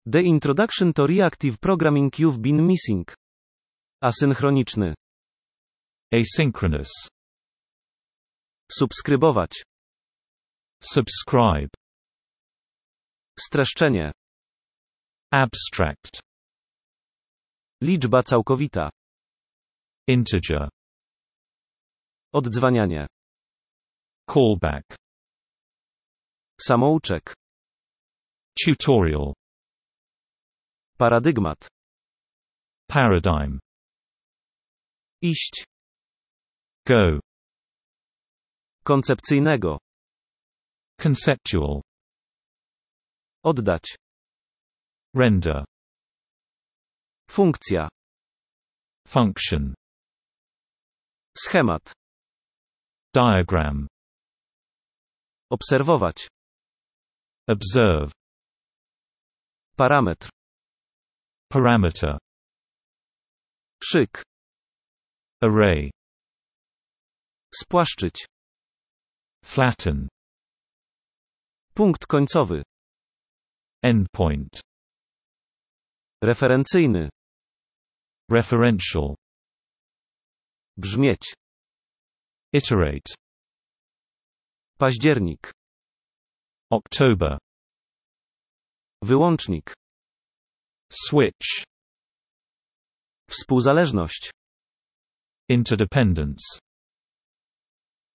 The introduction to reactive programming you've been missing. Asynchroniczny. Asynchronous. Subskrybować. Subscribe. Streszczenie. Abstract. Liczba całkowita. Integer. Oddzwanianie. Callback. Samouczek. Tutorial. Paradygmat. Paradigm. Iść. Go. Koncepcyjnego. Conceptual. Oddać. Render. Funkcja. Function. Schemat. Diagram. Obserwować. Observe. Parametr. Parameter. Szyk. Array. Spłaszczyć. Flatten. Punkt końcowy. Endpoint. Referencyjny. Referential. Brzmieć. Iterate. Październik. October. Wyłącznik. Switch. Współzależność. Interdependence.